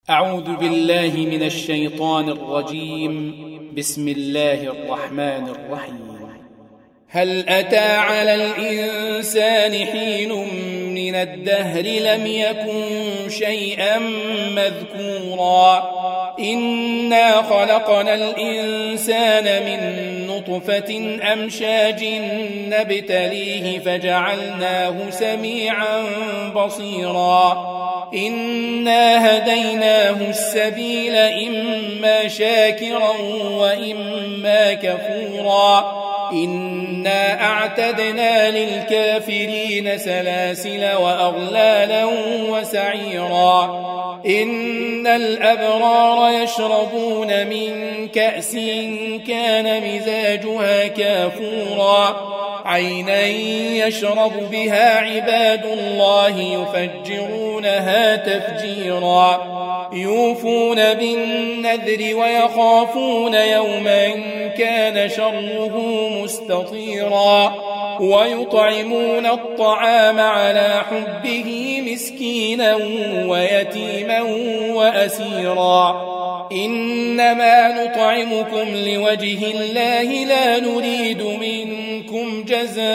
أعوذ بالله من الشيطان الرجيم. بسم الله الرحمن الرحيم. هل أتى على الإنسان حين من الدهر لم يكن شيئا مذكورا إنا خلقنا الإنسان من نطفة أمشاج نبتليه فجعلناه سميعا بصيرا إنا هديناه السبيل إما شاكرا وإما كفورا إنا أعتدنا للكافرين سلاسل وأغلالا وسعيرا إن الأبرار يشربون من كأس كان مزاجها كافورا عينا يشرب بها عباد الله يفجرونها تفجيرا يوفون بالنذر ويخافون يوما كان شره مستطيرا ويطعمون الطعام على حبه مسكينا ويتيما وأسيرا إنما نطعمكم لوجه الله لا نريد منكم جزاء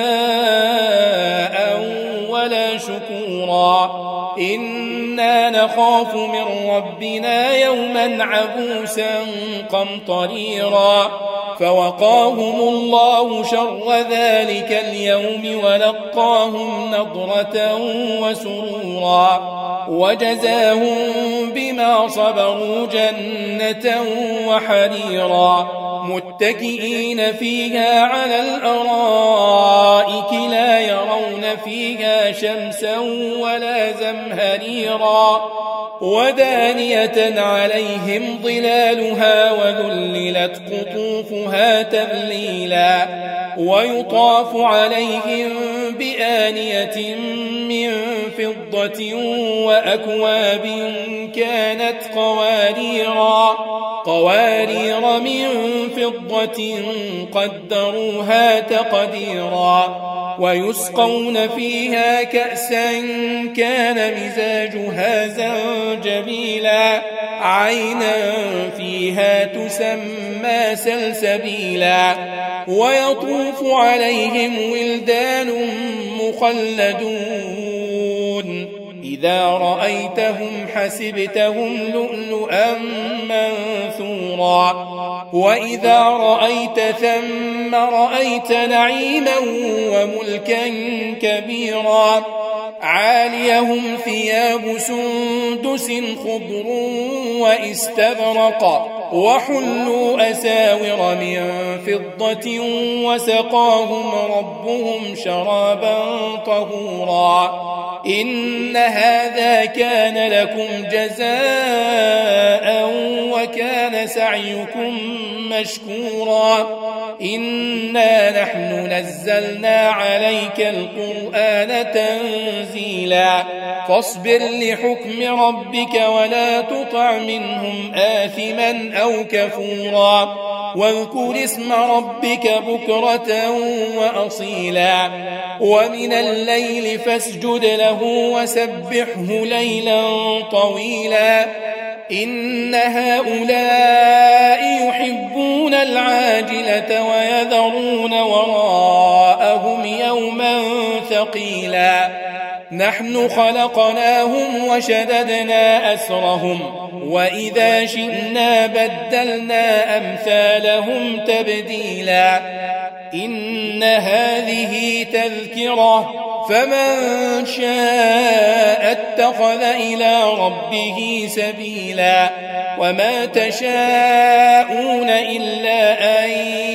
ولا شكورا إنا نخاف من ربنا يوما عبوسا قمطريرا فوقاهم الله شر ذلك اليوم ولقاهم نضرة وسرورا وجزاهم بما صبروا جنة وحريرا متكئين فيها على الأرائك لا يرون فيها شمسا ولا زمهريرا ودانية عليهم ظلالها وذللت قطوفها تذليلا ويطاف عليهم بآنية من فضة وأكواب كانت قوارير من فضة قدروها تقديرا ويسقون فيها كأسا كان مزاجها زنجبيلا عينا فيها تسمى سلسبيلا ويطوف عليهم ولدان مخلدون إذا رأيتهم حسبتهم لؤلؤا منثورا وإذا رأيت ثم رأيت نعيما وملكا كبيرا عاليهم ثياب سندس خضر واستبرق وحلوا أساور من فضة وسقاهم ربهم شرابا طهورا إن هذا كان لكم جزاء وكان سعيكم مشكورا إنا نحن نزلنا عليك القرآن تنزيلا فاصبر لحكم ربك ولا تطع منهم آثما أو كفورا واذكر اسم ربك بكرة وأصيلا ومن الليل فاسجد له وسبحه ليلا طويلا إن هؤلاء يحبون العاجلة ويذرون وراءهم يوما ثقيلا نحن خلقناهم وشددنا أسرهم وإذا شئنا بدلنا أمثالهم تبديلا إن هذه تذكرة فمن شاء اتخذ إلى ربه سبيلا وما تشاءون إلا أن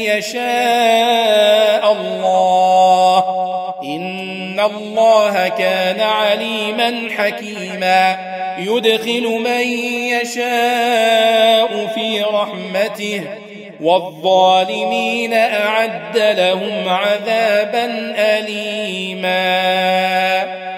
يشاء الله إن الله كان عليما حكيما يدخل من يشاء في رحمته والظالمين أعد لهم عذابا أليما.